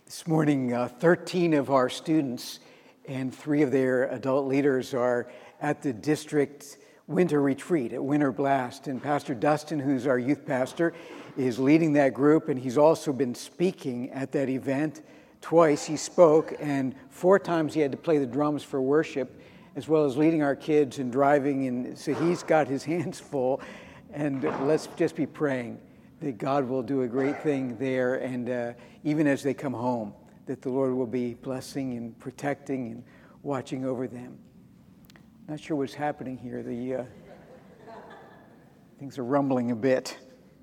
This morning, 13 of our students and 3 of their adult leaders are at the district winter retreat at Winter Blast. And Pastor Dustin, who's our youth pastor, is leading that group, and he's also been speaking at that event. Twice he spoke, and 4 times he had to play the drums for worship, as well as leading our kids and driving. And so he's got his hands full. And let's just be praying that God will do a great thing there, and even as they come home, that the Lord will be blessing and protecting and watching over them. Not sure what's happening here. Things are rumbling a bit.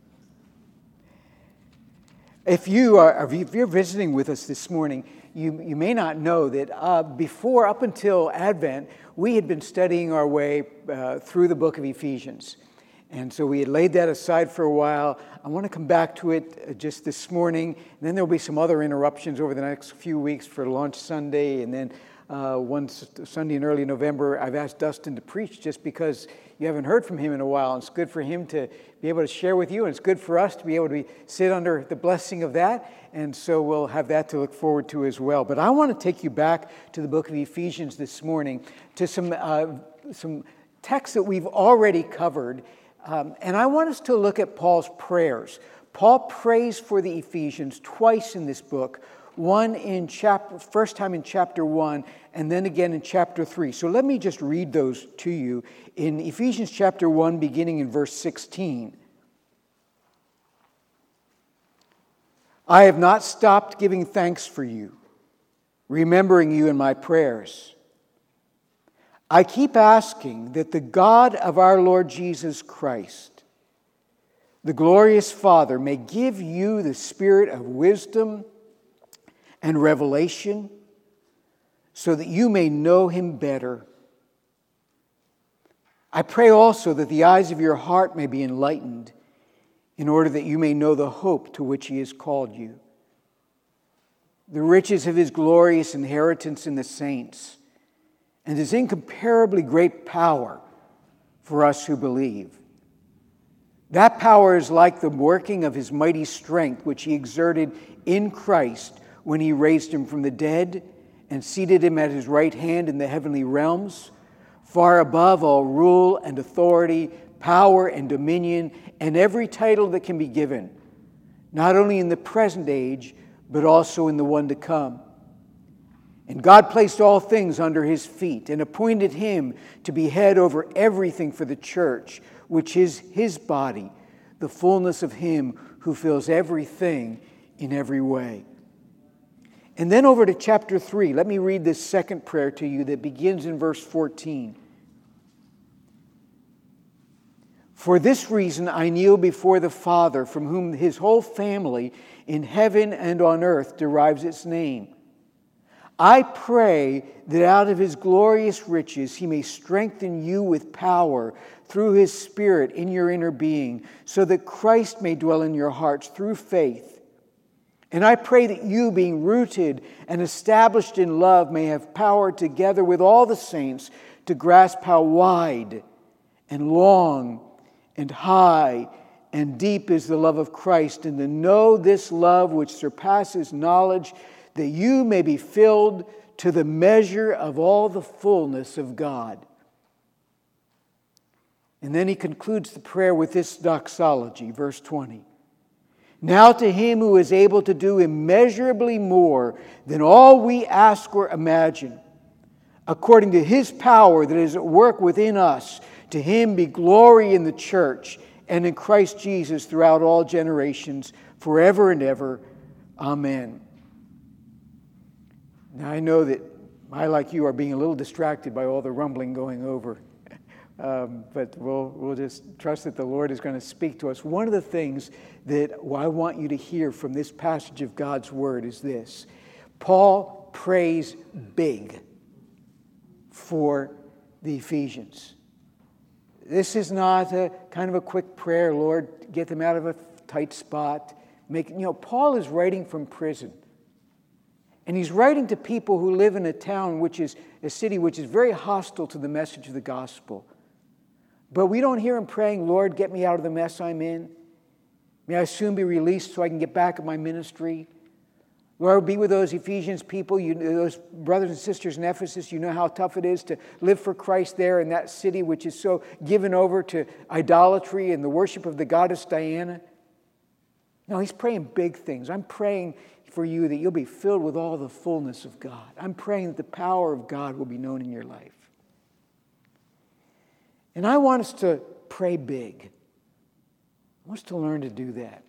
If you're visiting with us this morning, you may not know that up until Advent, we had been studying our way through the book of Ephesians. And so we had laid that aside for a while. I want to come back to it just this morning. And then there'll be some other interruptions over the next few weeks for Launch Sunday. And then one Sunday in early November, I've asked Dustin to preach just because you haven't heard from him in a while. And it's good for him to be able to share with you. And it's good for us to be able to sit under the blessing of that. And so we'll have that to look forward to as well. But I want to take you back to the book of Ephesians this morning to some texts that we've already covered. And I want us to look at Paul's prayers. Paul prays for the Ephesians twice in this book, first time in chapter 1, and then again in chapter 3. So let me just read those to you in Ephesians chapter 1, beginning in verse 16. I have not stopped giving thanks for you, remembering you in my prayers. I keep asking that the God of our Lord Jesus Christ, the glorious Father, may give you the spirit of wisdom and revelation so that you may know him better. I pray also that the eyes of your heart may be enlightened in order that you may know the hope to which he has called you, the riches of his glorious inheritance in the saints, and his incomparably great power for us who believe. That power is like the working of his mighty strength, which he exerted in Christ when he raised him from the dead and seated him at his right hand in the heavenly realms, far above all rule and authority, power and dominion, and every title that can be given, not only in the present age, but also in the one to come. And God placed all things under his feet and appointed him to be head over everything for the church, which is his body, the fullness of him who fills everything in every way. And then over to chapter 3. Let me read this second prayer to you that begins in verse 14. For this reason I kneel before the Father, from whom his whole family in heaven and on earth derives its name. I pray that out of his glorious riches he may strengthen you with power through his Spirit in your inner being, so that Christ may dwell in your hearts through faith. And I pray that you, being rooted and established in love, may have power together with all the saints to grasp how wide and long and high and deep is the love of Christ, and to know this love which surpasses knowledge, that you may be filled to the measure of all the fullness of God. And then he concludes the prayer with this doxology, verse 20. Now to him who is able to do immeasurably more than all we ask or imagine, according to his power that is at work within us, to him be glory in the church and in Christ Jesus throughout all generations, forever and ever. Amen. Now, I know that I, like you, are being a little distracted by all the rumbling going over. But we'll just trust that the Lord is going to speak to us. One of the things that I want you to hear from this passage of God's Word is this. Paul prays big for the Ephesians. This is not a kind of a quick prayer, Lord, get them out of a tight spot. Paul is writing from prison. And he's writing to people who live in a city which is very hostile to the message of the gospel. But we don't hear him praying, Lord, get me out of the mess I'm in. May I soon be released so I can get back at my ministry. Lord, be with those Ephesians people, those brothers and sisters in Ephesus. You know how tough it is to live for Christ there in that city which is so given over to idolatry and the worship of the goddess Diana. No, he's praying big things. I'm praying for you that you'll be filled with all the fullness of God. I'm praying that the power of God will be known in your life. And I want us to pray big. I want us to learn to do that.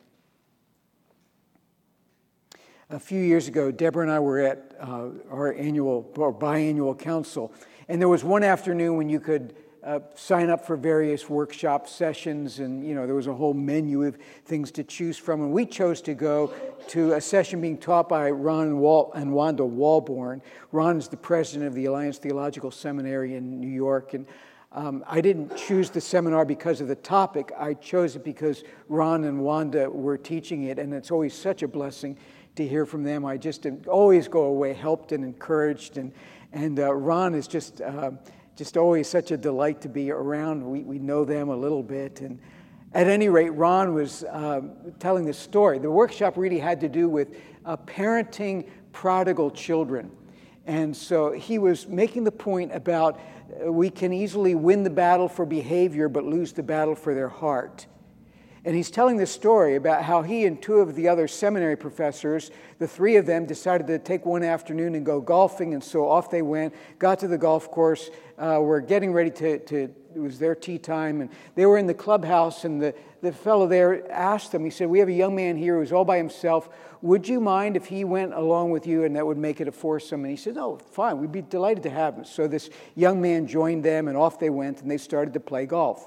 A few years ago, Deborah and I were at our annual or biannual council, and there was one afternoon when you could sign up for various workshop sessions, and there was a whole menu of things to choose from, and we chose to go to a session being taught by Ron and Wanda Walborn. Ron is the president of the Alliance Theological Seminary in New York, and I didn't choose the seminar because of the topic. I chose it because Ron and Wanda were teaching it, and it's always such a blessing to hear from them. I just always go away helped and encouraged, and Ron is just always such a delight to be around. We know them a little bit, and at any rate, Ron was telling this story. The workshop really had to do with parenting prodigal children, and so he was making the point about we can easily win the battle for behavior but lose the battle for their heart. And he's telling this story about how he and two of the other seminary professors, the three of them, decided to take one afternoon and go golfing. And so off they went, got to the golf course, were getting ready it was their tea time. And they were in the clubhouse, and the fellow there asked them, he said, we have a young man here who's all by himself. Would you mind if he went along with you and that would make it a foursome? And he said, oh, fine, we'd be delighted to have him. So this young man joined them, and off they went, and they started to play golf.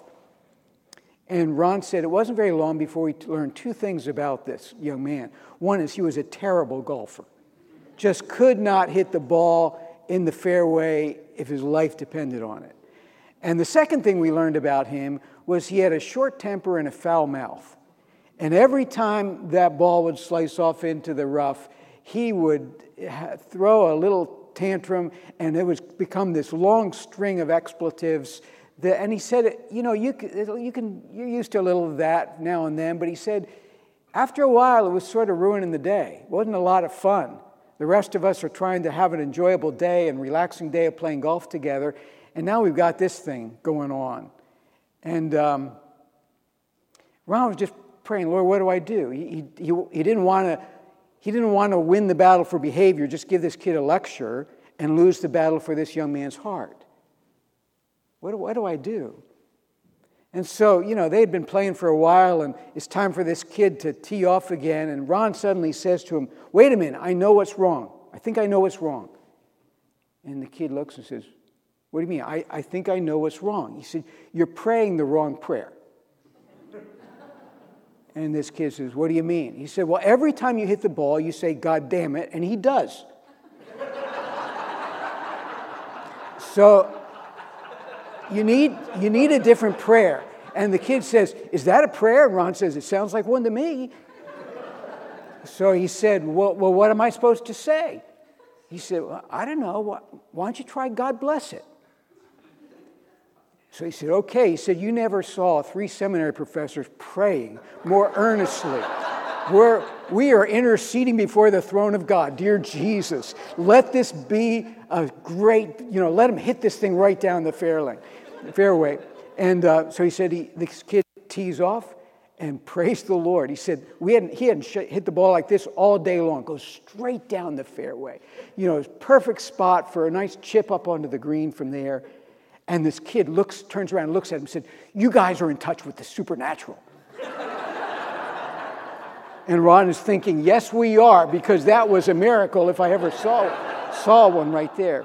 And Ron said it wasn't very long before we learned two things about this young man. One is he was a terrible golfer. Just could not hit the ball in the fairway if his life depended on it. And the second thing we learned about him was he had a short temper and a foul mouth. And every time that ball would slice off into the rough, he would throw a little tantrum, and it would become this long string of expletives. And he said, you're used to a little of that now and then, but he said, after a while, it was sort of ruining the day. It wasn't a lot of fun. The rest of us are trying to have an enjoyable day and relaxing day of playing golf together, and now we've got this thing going on. And Ron was just praying, Lord, what do I do? He didn't want to win the battle for behavior, just give this kid a lecture and lose the battle for this young man's heart. What do I do? And so, they had been playing for a while, and it's time for this kid to tee off again. And Ron suddenly says to him, wait a minute, I know what's wrong. I think I know what's wrong. And the kid looks and says, what do you mean? I think I know what's wrong. He said, you're praying the wrong prayer. And this kid says, what do you mean? He said, well, every time you hit the ball, you say, God damn it, and he does. So you need a different prayer. And the kid says, is that a prayer? And Ron says, it sounds like one to me. So he said, well, what am I supposed to say? He said, well, I don't know. Why don't you try God bless it? So he said, okay. He said, you never saw three seminary professors praying more earnestly. We are interceding before the throne of God. Dear Jesus, let this be a great, let him hit this thing right down the fairway. And so he said, this kid tees off and praise the Lord. He said, he hadn't hit the ball like this all day long. Goes straight down the fairway. Perfect spot for a nice chip up onto the green from there. And this kid turns around and looks at him and said, you guys are in touch with the supernatural. And Ron is thinking, yes, we are, because that was a miracle if I ever saw one right there.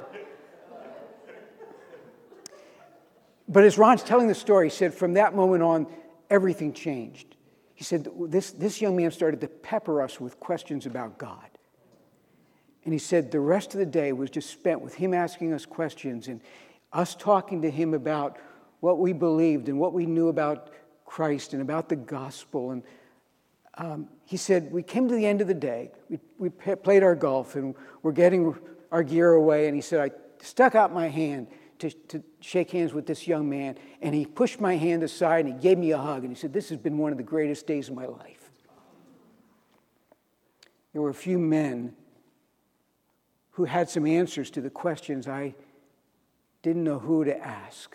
But as Ron's telling the story, he said, from that moment on, everything changed. He said, this young man started to pepper us with questions about God. And he said the rest of the day was just spent with him asking us questions and us talking to him about what we believed and what we knew about Christ and about the gospel. And he said, we came to the end of the day. We played our golf and we're getting our gear away. And he said, I stuck out my hand to shake hands with this young man. And he pushed my hand aside and he gave me a hug. And he said, this has been one of the greatest days of my life. There were a few men who had some answers to the questions I didn't know who to ask.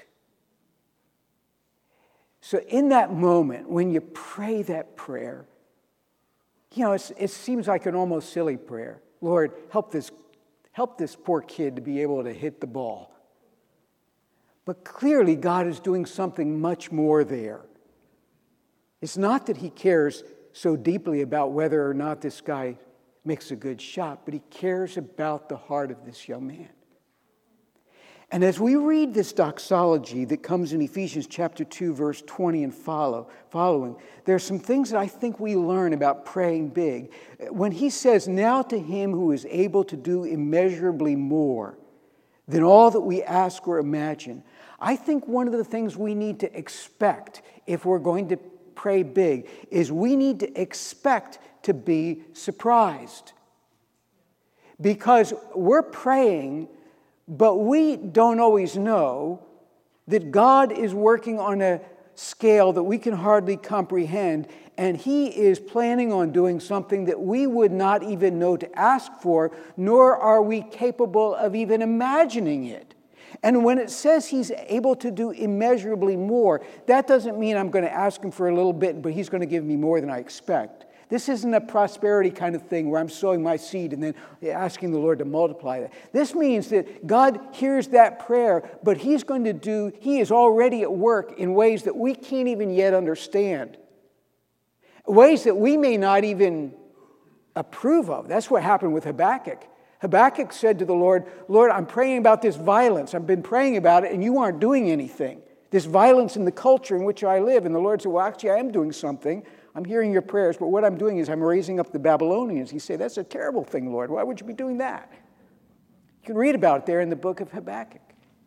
So in that moment, when you pray that prayer, it seems like an almost silly prayer. Lord, help this poor kid to be able to hit the ball. But clearly, God is doing something much more there. It's not that he cares so deeply about whether or not this guy makes a good shot, but he cares about the heart of this young man. And as we read this doxology that comes in Ephesians chapter 2, verse 20 and following, there are some things that I think we learn about praying big. When he says, now to him who is able to do immeasurably more than all that we ask or imagine, I think one of the things we need to expect if we're going to pray big is we need to expect to be surprised. Because we're praying, but we don't always know that God is working on a scale that we can hardly comprehend, and he is planning on doing something that we would not even know to ask for, nor are we capable of even imagining it. And when it says he's able to do immeasurably more, that doesn't mean I'm going to ask him for a little bit, but he's going to give me more than I expect. This isn't a prosperity kind of thing where I'm sowing my seed and then asking the Lord to multiply that. This means that God hears that prayer, but he is already at work in ways that we can't even yet understand. Ways that we may not even approve of. That's what happened with Habakkuk. Habakkuk said to the Lord, Lord, I'm praying about this violence. I've been praying about it and you aren't doing anything. This violence in the culture in which I live. And the Lord said, well, actually, I am doing something. I'm hearing your prayers, but what I'm doing is I'm raising up the Babylonians. He said, that's a terrible thing, Lord. Why would you be doing that? You can read about it there in the book of Habakkuk.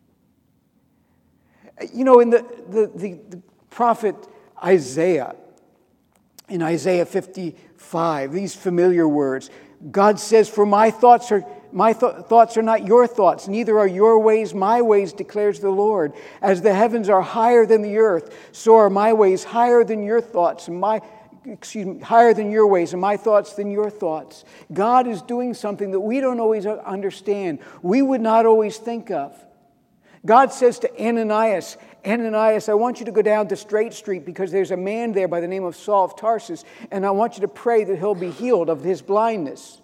In the prophet Isaiah, in Isaiah 55, these familiar words, God says, for my thoughts are not your thoughts, neither are your ways my ways, declares the Lord. As the heavens are higher than the earth, so are my ways higher than your thoughts, higher than your ways, and my thoughts than your thoughts. God is doing something that we don't always understand, we would not always think of. God says to Ananias, I want you to go down to Straight Street because there's a man there by the name of Saul of Tarsus, and I want you to pray that he'll be healed of his blindness.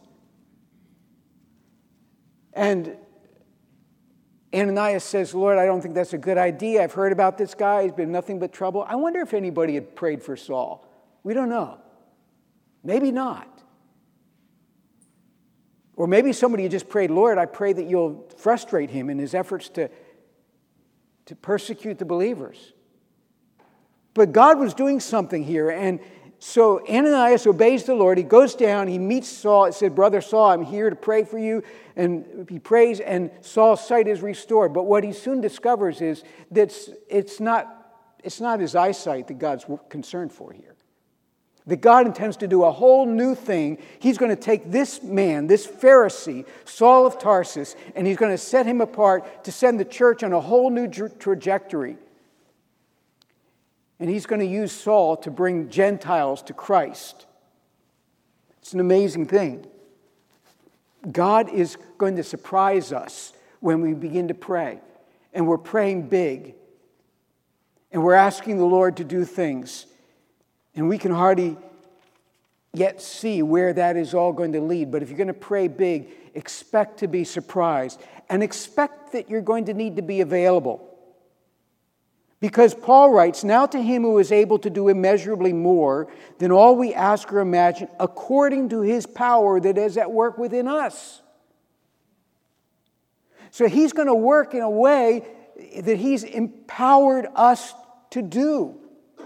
And Ananias says, Lord, I don't think that's a good idea. I've heard about this guy. He's been nothing but trouble. I wonder if anybody had prayed for Saul. We don't know. Maybe not. Or maybe somebody had just prayed, Lord, I pray that you'll frustrate him in his efforts to persecute the believers. But God was doing something here. And so Ananias obeys the Lord. He goes down. He meets Saul. It said, Brother Saul, I'm here to pray for you. And he prays, and Saul's sight is restored. But what he soon discovers is that it's not his eyesight that God's concerned for here. That God intends to do a whole new thing. He's going to take this man, this Pharisee, Saul of Tarsus, and he's going to set him apart to send the church on a whole new trajectory. And he's going to use Saul to bring Gentiles to Christ. It's an amazing thing. God is going to surprise us when we begin to pray. And we're praying big. And we're asking the Lord to do things. And we can hardly yet see where that is all going to lead. But if you're going to pray big, expect to be surprised. And expect that you're going to need to be available. Because Paul writes, now to him who is able to do immeasurably more than all we ask or imagine, according to his power that is at work within us. So he's going to work in a way that he's empowered us to do.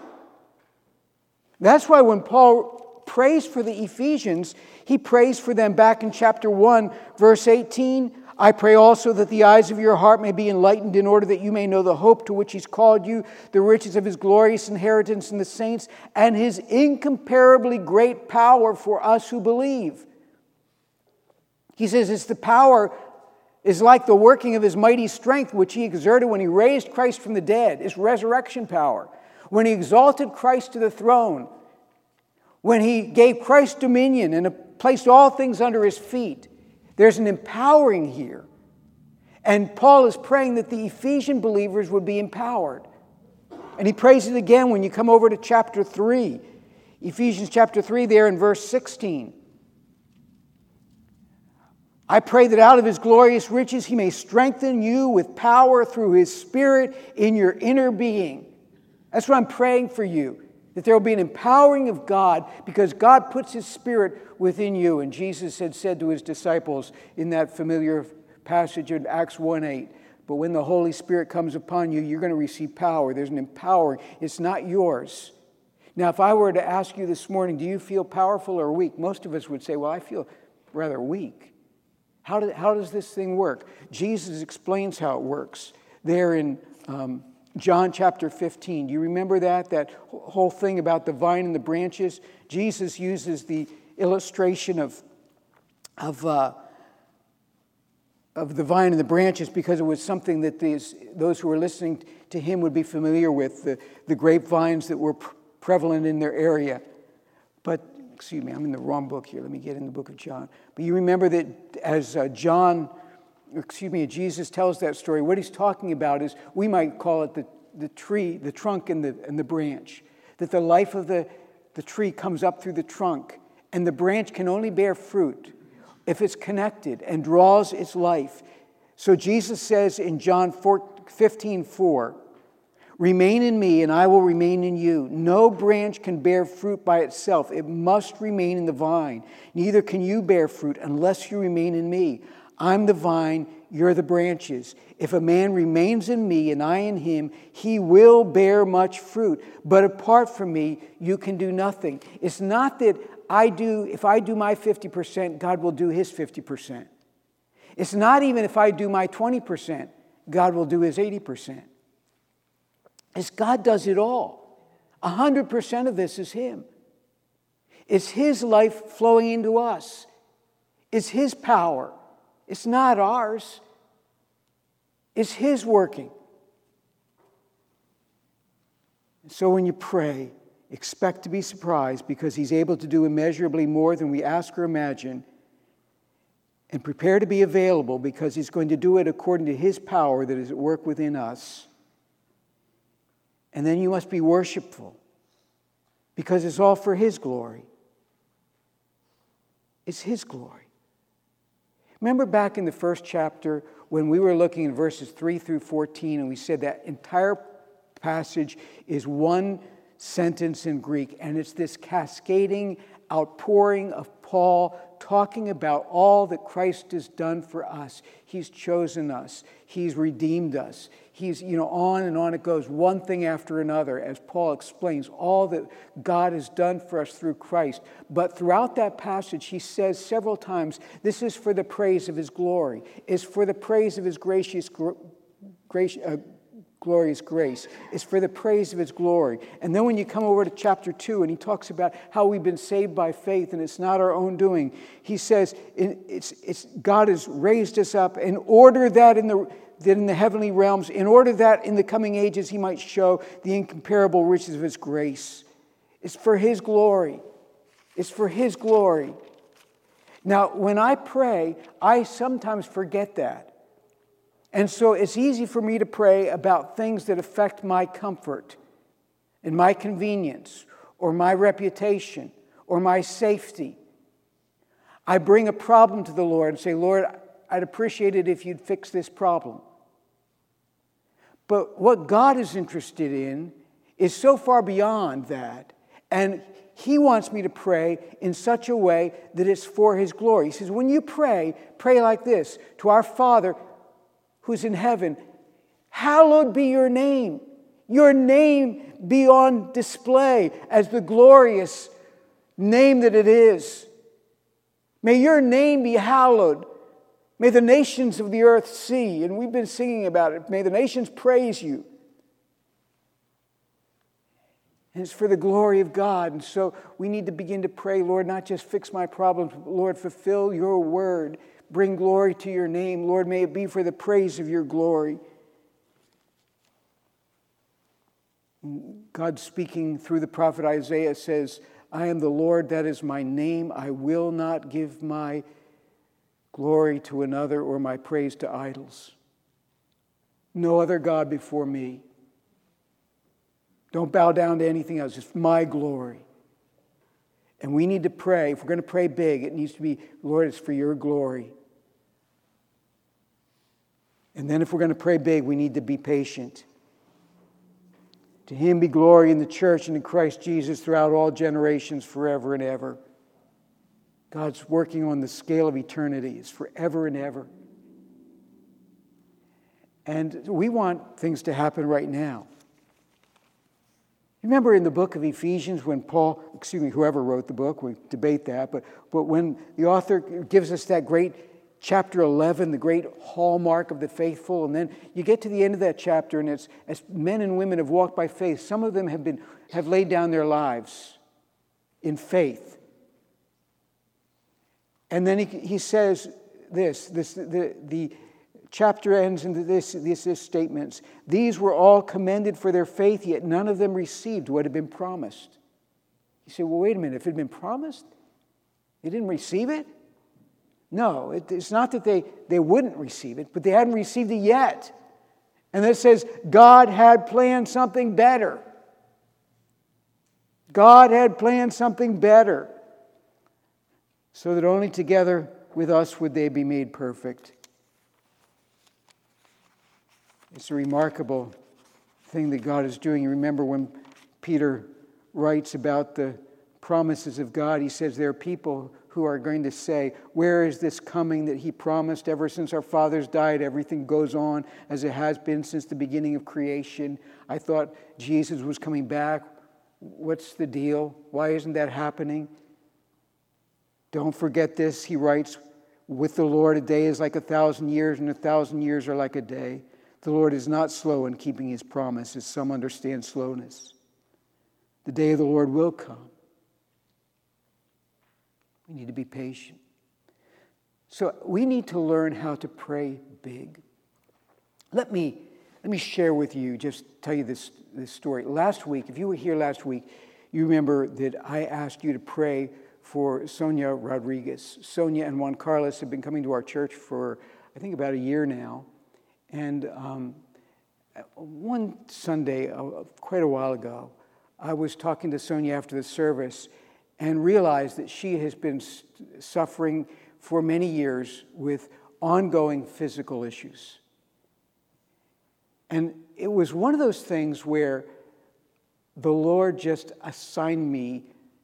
That's why when Paul prays for the Ephesians, he prays for them back in chapter 1, verse 18. I pray also that the eyes of your heart may be enlightened in order that you may know the hope to which he's called you, the riches of his glorious inheritance in the saints, and his incomparably great power for us who believe. He says it's the power is like the working of his mighty strength, which he exerted when he raised Christ from the dead, his resurrection power. When he exalted Christ to the throne, when he gave Christ dominion and placed all things under his feet, There's an empowering here. And Paul is praying that the Ephesian believers would be empowered. And he prays it again when you come over to chapter 3. Ephesians chapter 3 there in verse 16. I pray that out of his glorious riches he may strengthen you with power through his Spirit in your inner being. That's what I'm praying for you. That there will be an empowering of God because God puts his Spirit within you. And Jesus had said to his disciples in that familiar passage in Acts 1:8, but when the Holy Spirit comes upon you, you're going to receive power. There's an empowering. It's not yours. Now, if I were to ask you this morning, do you feel powerful or weak? Most of us would say, well, I feel rather weak. How does this thing work? Jesus explains how it works there in John chapter 15. Do you remember that whole thing about the vine and the branches? Jesus uses the illustration of the vine and the branches because it was something that those who were listening to him would be familiar with, the grapevines that were prevalent in their area. But, excuse me, I'm in the wrong book here. Let me get in the book of John. But you remember that as Jesus tells that story, what he's talking about is, we might call it the tree, the trunk and the branch. That the life of the tree comes up through the trunk, and the branch can only bear fruit if it's connected and draws its life. So Jesus says in John 15:4, remain in me and I will remain in you. No branch can bear fruit by itself. It must remain in the vine. Neither can you bear fruit unless you remain in me. I'm the vine, you're the branches. If a man remains in me and I in him, he will bear much fruit. But apart from me, you can do nothing. It's not that if I do my 50%, God will do his 50%. It's not even if I do my 20%, God will do his 80%. It's God does it all. 100% of this is him. It's his life flowing into us. It's his power. It's not ours. It's his working. So when you pray, expect to be surprised because he's able to do immeasurably more than we ask or imagine. And prepare to be available because he's going to do it according to his power that is at work within us. And then you must be worshipful because it's all for his glory. It's his glory. Remember back in the first chapter when we were looking at verses 3 through 14 and we said that entire passage is one sentence in Greek, and it's this cascading outpouring of Paul talking about all that Christ has done for us. He's chosen us. He's redeemed us. He's, on and on it goes, one thing after another, as Paul explains, all that God has done for us through Christ. But throughout that passage, he says several times, this is for the praise of his glory. It's for the praise of his glorious grace. It's for the praise of his glory. And then when you come over to chapter 2 and he talks about how we've been saved by faith and it's not our own doing, he says it's God has raised us up in order that in the heavenly realms, in order that in the coming ages he might show the incomparable riches of his grace. It's for his glory. It's for his glory. Now, when I pray, I sometimes forget that. And so it's easy for me to pray about things that affect my comfort and my convenience or my reputation or my safety. I bring a problem to the Lord and say, Lord, I'd appreciate it if you'd fix this problem. But what God is interested in is so far beyond that. And he wants me to pray in such a way that it's for his glory. He says, when you pray like this, to our Father who's in heaven, hallowed be your name. Your name be on display as the glorious name that it is. May your name be hallowed. May the nations of the earth see, and we've been singing about it, may the nations praise you. And it's for the glory of God. And so we need to begin to pray, Lord, not just fix my problems, but Lord, fulfill your word. Bring glory to your name. Lord, may it be for the praise of your glory. God speaking through the prophet Isaiah says, I am the Lord, that is my name. I will not give my glory to another or my praise to idols. No other God before me. Don't bow down to anything else. It's my glory. And we need to pray. If we're going to pray big, it needs to be, Lord, it's for your glory. And then if we're going to pray big, we need to be patient. To him be glory in the church and in Christ Jesus throughout all generations, forever and ever. God's working on the scale of eternity. It's forever and ever. And we want things to happen right now. Remember in the book of Ephesians when whoever wrote the book, we debate that, but when the author gives us that great chapter 11, the great hallmark of the faithful, and then you get to the end of that chapter and it's as men and women have walked by faith, some of them have laid down their lives in faith. And then he says the chapter ends in this statements. These were all commended for their faith, yet none of them received what had been promised. You say, well, wait a minute. If it had been promised, they didn't receive it? No, it's not that they wouldn't receive it, but they hadn't received it yet. And it says God had planned something better. God had planned something better, so that only together with us would they be made perfect. It's a remarkable thing that God is doing. You remember when Peter writes about the promises of God, he says there are people who are going to say, where is this coming that he promised? Ever since our fathers died, everything goes on as it has been since the beginning of creation. I thought Jesus was coming back. What's the deal? Why isn't that happening? Don't forget this, he writes, with the Lord a day is like 1,000 years, and 1,000 years are like a day. The Lord is not slow in keeping his promise, as some understand slowness. The day of the Lord will come. We need to be patient. So we need to learn how to pray big. Let me share with you, just tell you this story. Last week, if you were here last week, you remember that I asked you to pray for Sonia Rodriguez. Sonia and Juan Carlos have been coming to our church for, I think, about a year now. And one Sunday, quite a while ago, I was talking to Sonia after the service and realized that she has been suffering for many years with ongoing physical issues. And it was one of those things where the Lord just assigned me,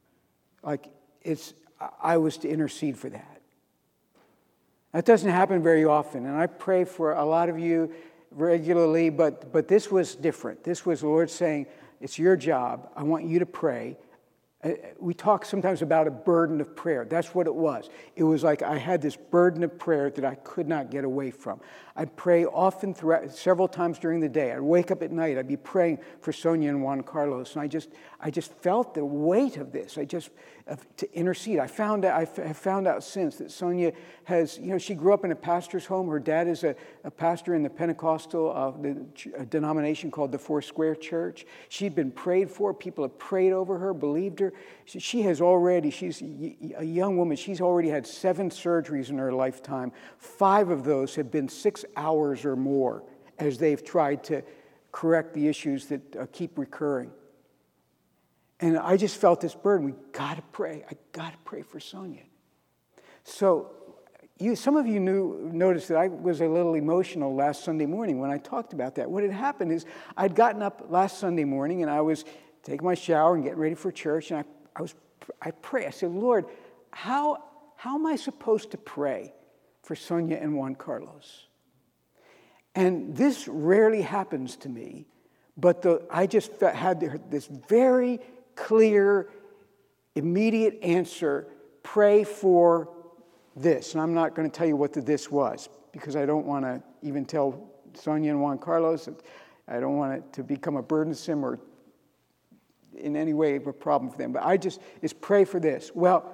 I was to intercede for that. That doesn't happen very often, and I pray for a lot of you regularly, but this was different. This was the Lord saying, it's your job. I want you to pray. We talk sometimes about a burden of prayer. That's what it was. It was like I had this burden of prayer that I could not get away from. I'd pray often several times during the day. I'd wake up at night. I'd be praying for Sonia and Juan Carlos, and I just felt the weight of this. To intercede. I have found out since that Sonia has, she grew up in a pastor's home. Her dad is a pastor in the Pentecostal denomination called the Foursquare Church. She'd been prayed for. People have prayed over her, believed her. She's a young woman. She's already had 7 surgeries in her lifetime. 5 of those have been 6 hours or more as they've tried to correct the issues that keep recurring. And I just felt this burden. We got to pray. I got to pray for Sonia. So some of you noticed that I was a little emotional last Sunday morning when I talked about that. What had happened is I'd gotten up last Sunday morning and I was taking my shower and getting ready for church, and I pray. I said, Lord, how am I supposed to pray for Sonia and Juan Carlos? And this rarely happens to me, but I just had this very clear, immediate answer: pray for this. And I'm not going to tell you what this was, because I don't want to even tell Sonia and Juan Carlos. I don't want it to become a burdensome or in any way a problem for them. But it's pray for this. Well,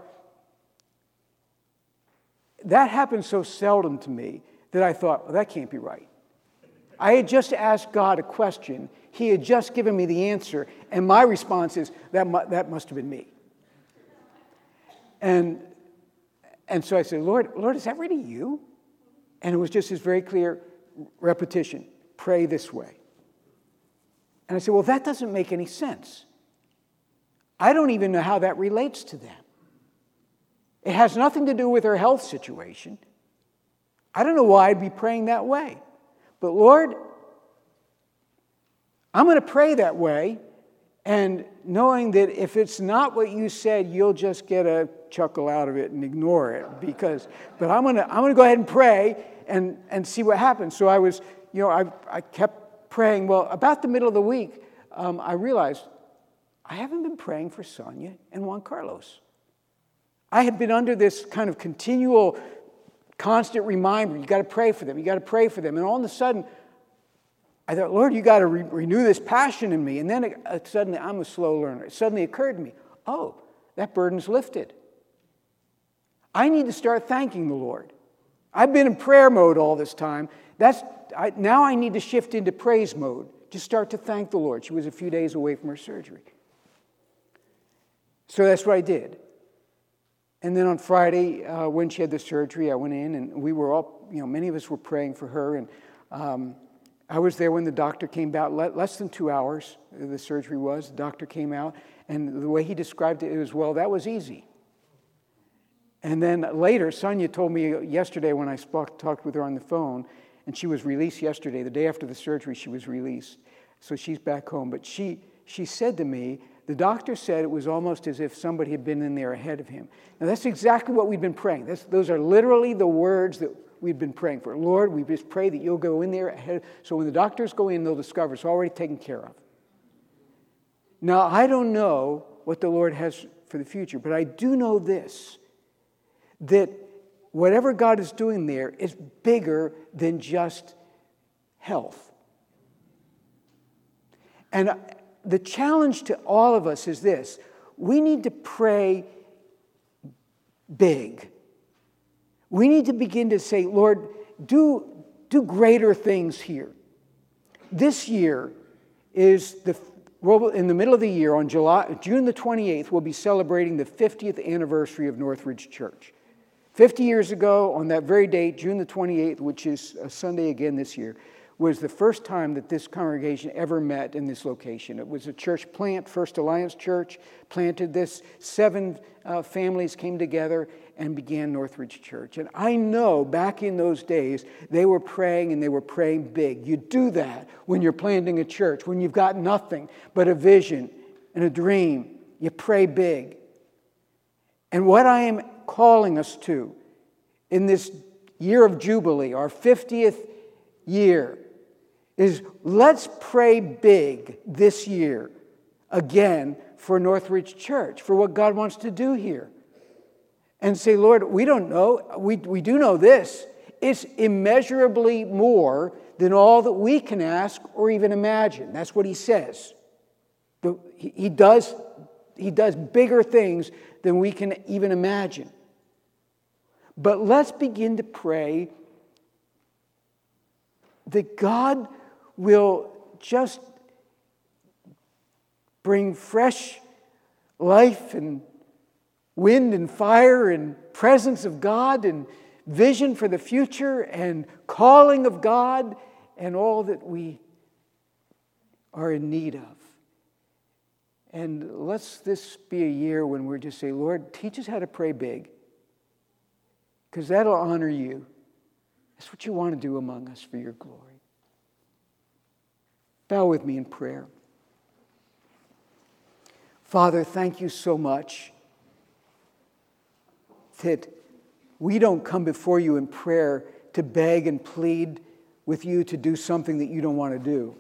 that happens so seldom to me that I thought, well, that can't be right. I had just asked God a question. He had just given me the answer. And my response is, that must have been me. And And so I said, Lord, is that really you? And it was just this very clear repetition, pray this way. And I said, well, that doesn't make any sense. I don't even know how that relates to them. It has nothing to do with her health situation. I don't know why I'd be praying that way. But Lord, I'm going to pray that way, and knowing that if it's not what you said, you'll just get a chuckle out of it and ignore it. But I'm going to go ahead and pray and see what happens. So I kept praying. Well, about the middle of the week, I realized I haven't been praying for Sonia and Juan Carlos. I had been under this kind of continual, constant reminder, you got to pray for them, you got to pray for them. And all of a sudden, I thought, Lord, you got to renew this passion in me. And then suddenly, I'm a slow learner. It suddenly occurred to me, oh, that burden's lifted. I need to start thanking the Lord. I've been in prayer mode all this time. Now I need to shift into praise mode. Just start to thank the Lord. She was a few days away from her surgery. So that's what I did. And then on Friday, when she had the surgery, I went in and we were all, many of us were praying for her. And I was there when the doctor came out, less than 2 hours, the surgery was. The doctor came out, and the way he described it was, well, that was easy. And then later, Sonia told me yesterday when I talked with her on the phone, and she was released yesterday. The day after the surgery, she was released. So she's back home. But she said to me, the doctor said it was almost as if somebody had been in there ahead of him. Now, that's exactly what we've been praying. Those are literally the words that we've been praying for. Lord, we just pray that you'll go in there ahead. So when the doctors go in, they'll discover it's already taken care of. Now, I don't know what the Lord has for the future, but I do know this, that whatever God is doing there is bigger than just health. And the challenge to all of us is this: we need to pray big. We need to begin to say, Lord, do greater things here. This year is in the middle of the year, on June the 28th, we'll be celebrating the 50th anniversary of Northridge Church. 50 years ago, on that very date, June the 28th, which is a Sunday again this year, was the first time that this congregation ever met in this location. It was a church plant, First Alliance Church planted this. 7 families came together and began Northridge Church. And I know back in those days, they were praying, and they were praying big. You do that when you're planting a church, when you've got nothing but a vision and a dream. You pray big. And what I am calling us to in this year of Jubilee, our 50th year, is let's pray big this year again for Northridge Church, for what God wants to do here. And say, Lord, we don't know. We do know this. It's immeasurably more than all that we can ask or even imagine. That's what he says. He does bigger things than we can even imagine. But let's begin to pray that God will just bring fresh life and wind and fire and presence of God and vision for the future and calling of God and all that we are in need of. And let's this be a year when we're just say, Lord, teach us how to pray big, because that'll honor you. That's what you want to do among us for your glory. Bow with me in prayer. Father, thank you so much that we don't come before you in prayer to beg and plead with you to do something that you don't want to do.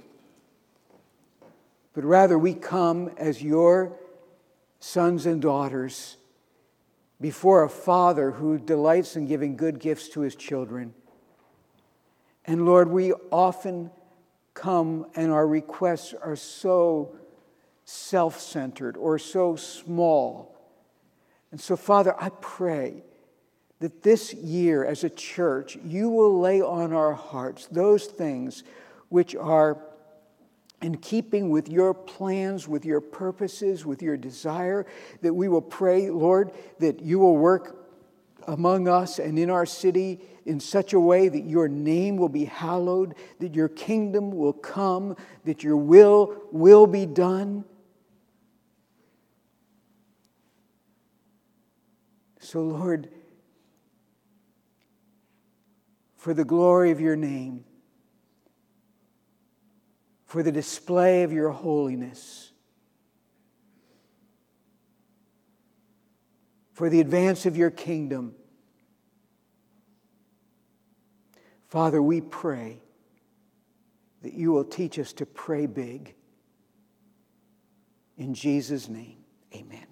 But rather we come as your sons and daughters before a Father who delights in giving good gifts to his children. And Lord, we often come and our requests are so self-centered or so small. And so, Father, I pray that this year as a church, you will lay on our hearts those things which are in keeping with your plans, with your purposes, with your desire, that we will pray, Lord, that you will work among us and in our city in such a way that your name will be hallowed, that your kingdom will come, that your will be done. So, Lord, for the glory of your name, for the display of your holiness, for the advance of your kingdom, Father, we pray that you will teach us to pray big. In Jesus' name, amen.